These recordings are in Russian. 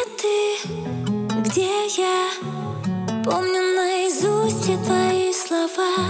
ты, где я? Помню наизусть все твои слова.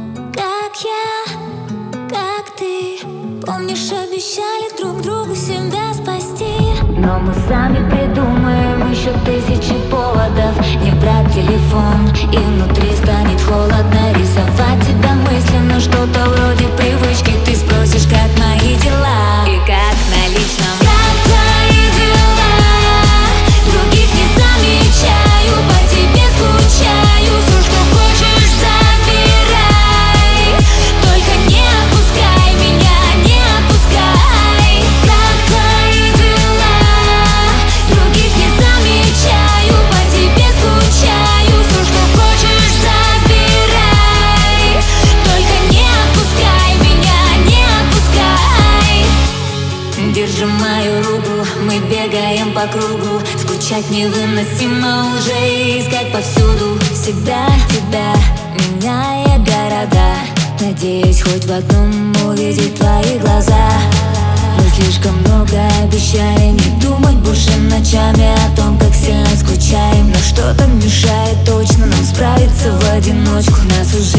Как ты, помнишь, обещали друг другу себя спасти. Но мы сами придумаем еще тысячи поводов не брать телефон, и внутри станет холодно. Рисовать тебя мысленно, что-то вроде привычки. Ты спросишь, как мои дела, и как на личном. Как твои дела? Других не замечаю, по тебе скучаю. Все, что хочешь, забирай, только не отпускай меня, не отпускай. Как твои дела? Других не замечаю, по тебе скучаю. Все, что хочешь, забирай, только не отпускай меня, не отпускай. Держи мою руку, мы бегаем по кругу. Скучать невыносимо уже и искать повсюду всегда тебя, меняя города. Надеюсь, хоть в одном увидеть твои глаза. Мы слишком много обещали не думать больше ночами о том, как сильно скучаем. Но что-то мешает точно нам справиться в одиночку. Нас уже